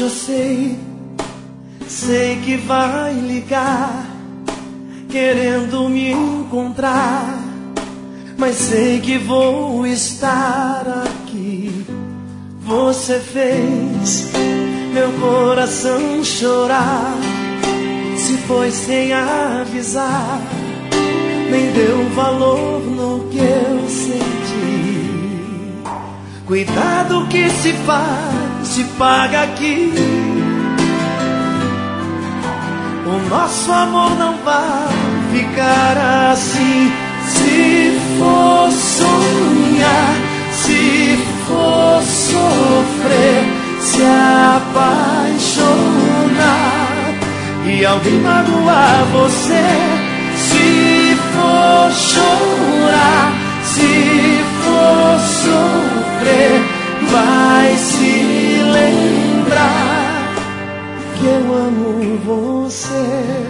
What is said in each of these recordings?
já sei que vai ligar, querendo me encontrar, mas sei que vou estar aqui. Você fez meu coração chorar, se foi sem avisar, nem deu valor no que eu senti. Cuidado que se faz, se paga aqui. O nosso amor não vai ficar assim. Se for sonhar, se for sofrer, se apaixonar e alguém magoar você, se for chorar, se for sofrer, vai se lembrar que eu amo você.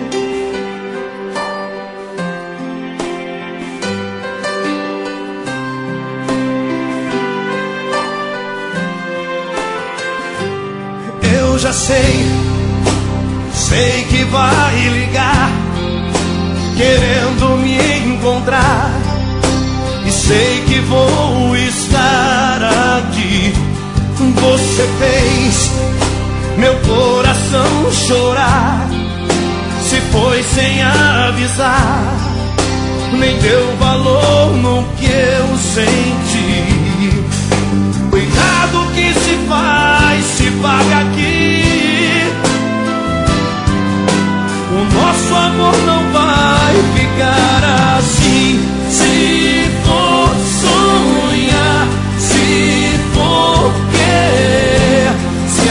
Eu já sei que vai ligar, querendo me encontrar, e sei que vou estar aqui. Você fez meu coração chorar, se foi sem avisar, nem deu valor no que eu senti. Cuidado que se faz, se paga aqui. O nosso amor não vai ficar assim. Se for sonhar, se for querer, se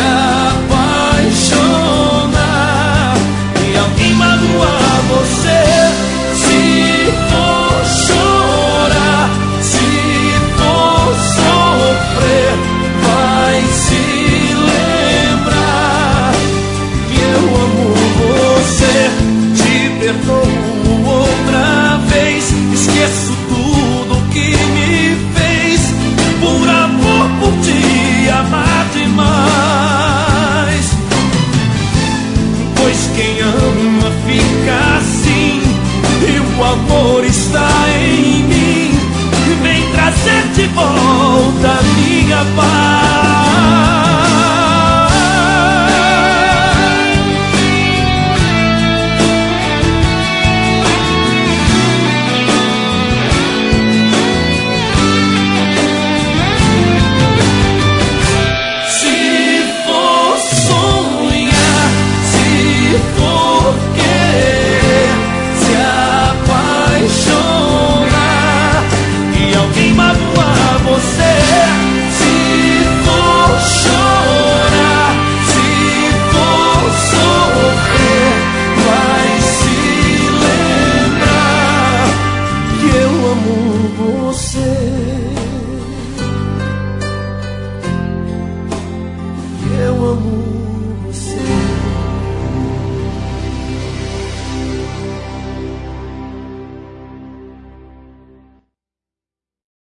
apaixonar e alguém magoar você, se for chorar, se for sofrer, vai se lembrar que eu amo você. Te perdoo outra vez, esqueço tudo que me fez, por amor, por te amar demais. Pois quem ama fica assim, e o amor está em mim. Vem trazer de volta minha paz.